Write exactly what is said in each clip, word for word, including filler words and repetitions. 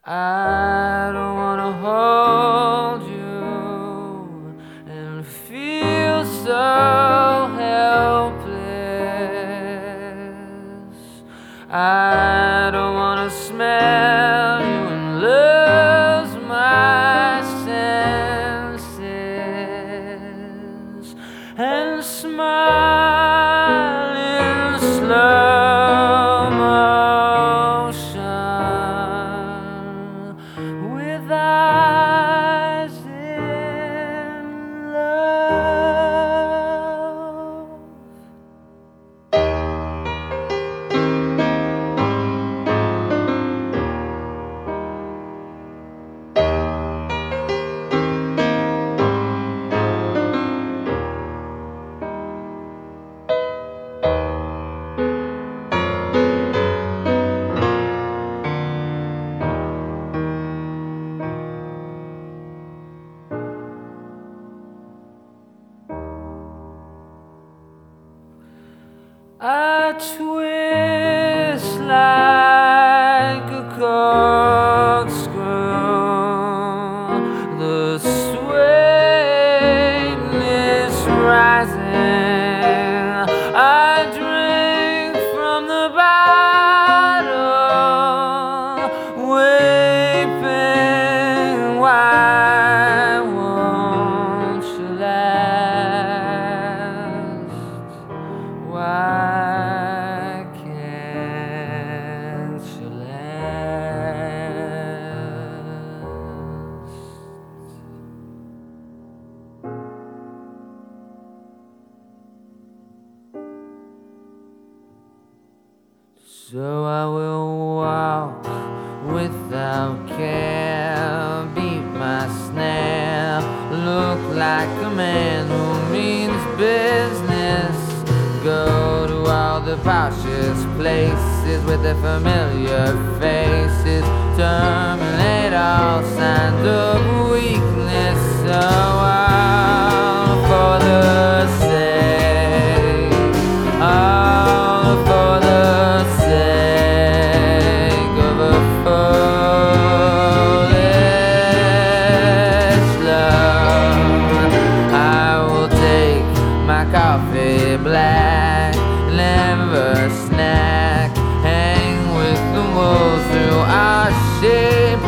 I don't wanna hold you and feel so helpless. I don't wanna smell you and lose my senses and smile in slow motion with eyes in love. I twist like a corkscrew, the sweetness rising. I drink from the bottle, weeping, why won't you last? Why can't you last? So I will walk without care, beat my snare, look like a man who means business. Go to all the poshest places with their familiar faces, terminate all signs of weakness. So all for the sake, all for the sake of a foolish love. I will take my coffee black, never snack, hang with the wolves through our shape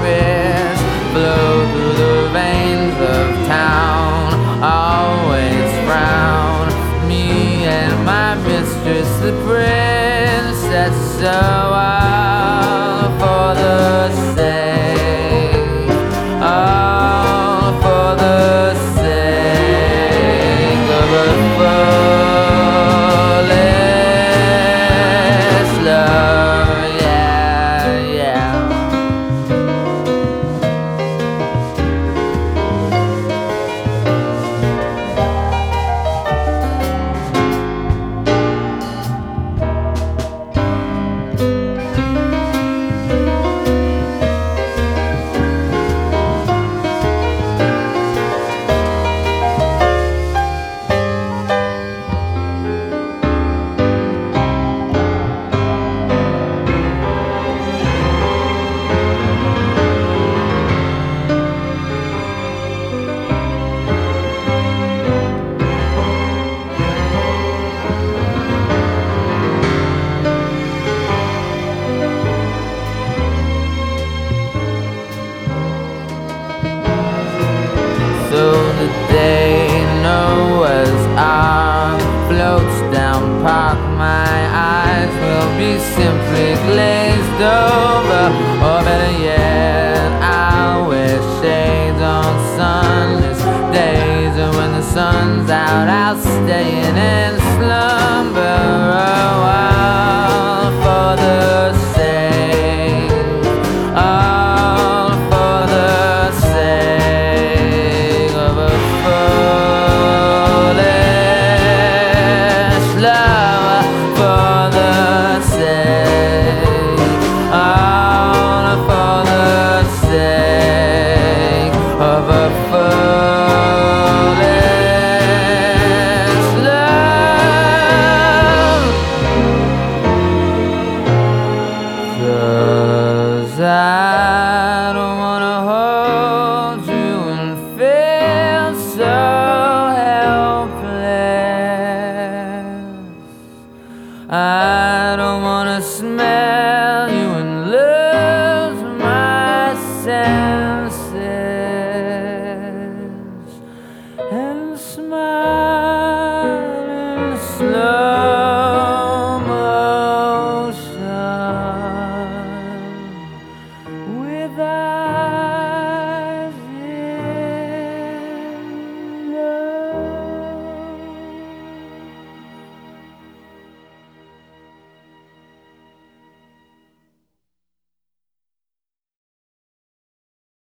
I don't wanna smell